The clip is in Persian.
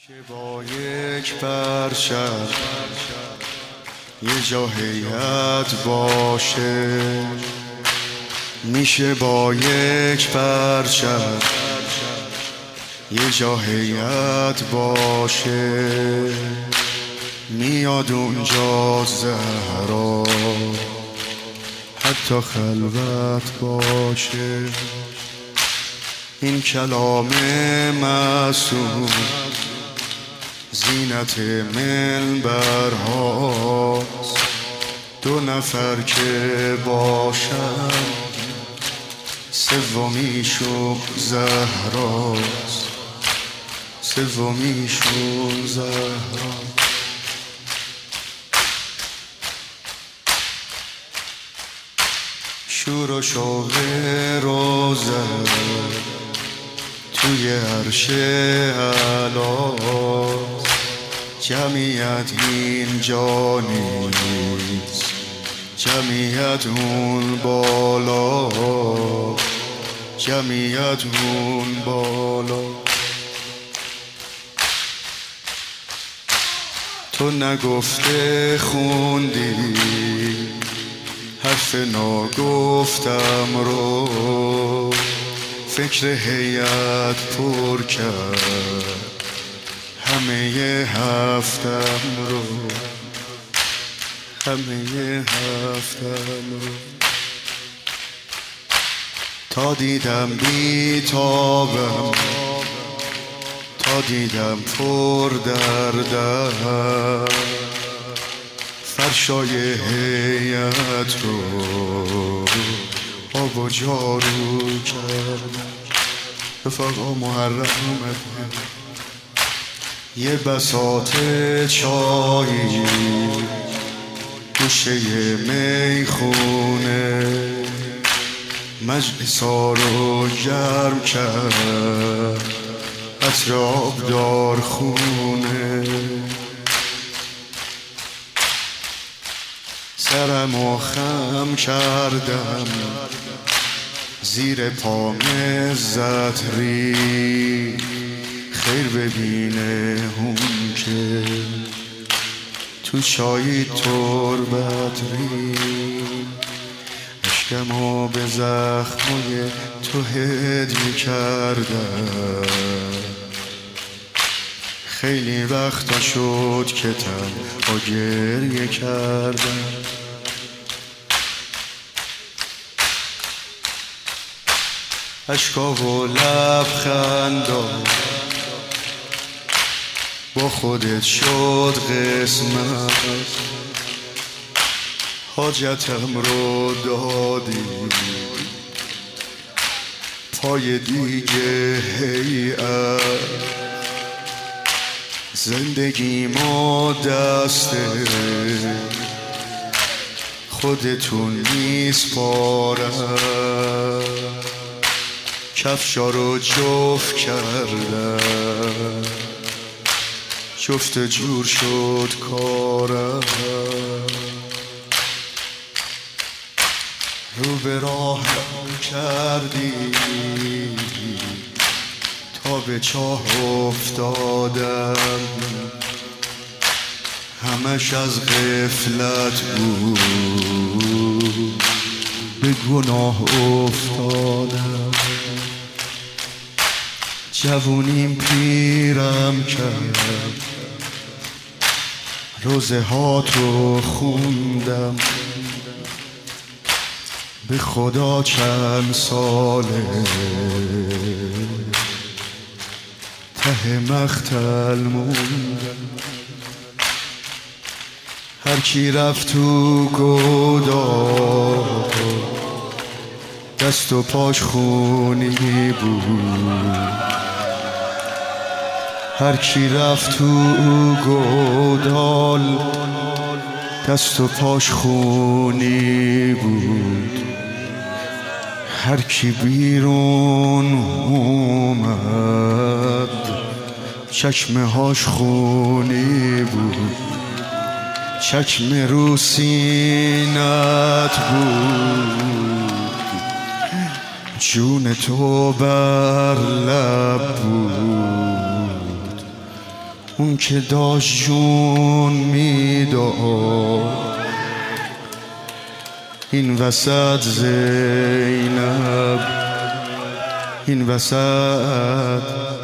که با یک پرچم یه جا هیئت باشه، میشه با یک پرچم یه جا هیئت باشه، میاد اونجا زهرا حتی خلوت باشه. این کلام معصوم زینت منبرهاست، دو نفر که باشن سومیشون زهراست، سومیشون زهراست. شور و شوق روزه توی عرش اعلی، جمعیت اینجا نیست، جمعیت اون بالا، جمعیت اون بالا. تو نگفته خوندی حرف ناگفتم رو، فکر هیئت پر کرد همه هفتم رو، همه هفتم رو. تا دیدم بیتابم، تا دیدم پر دردم، فرشای هیئت رو آب و جارو کردم. رفقا محرم اومد، یه بساط چایی گوشه میخونه، مجلسا رو گرم کرد عطر آبدار خونه. سرمو خم کردم زیر پام عزت ری، خیر ببینه اون که تو چایی تربت ری. اشکمو به زخمای تو هدیه کردم، خیلی وقتا شد که تنها گریه کردم. اشکا و لبخندا با خودت شد قسمت، حاجتم رو دادی پای دیگه هیئت. زندگی ما دسته خودتون میسپارم، کفشا رو جفت کردم، جفت جور شد کارم. رو به راهم کردی تا به چاه افتادم، همش از غفلت بود به گناه افتادم. جوونیم پیرم کرد، روزه ها تو خوندم، به خدا چند ساله ته مختل موندم. هر کی رفت تو گودال دست و پاش خونی بود، هر کی رفت تو گودال دست و پاش خونی بود، هر کی بیرون اومد چشمه هاش خونی بود، چشم رو سینت بود، جون تو بر لب بود، اون که داشت جون میداد. این وسط زینب، این وسط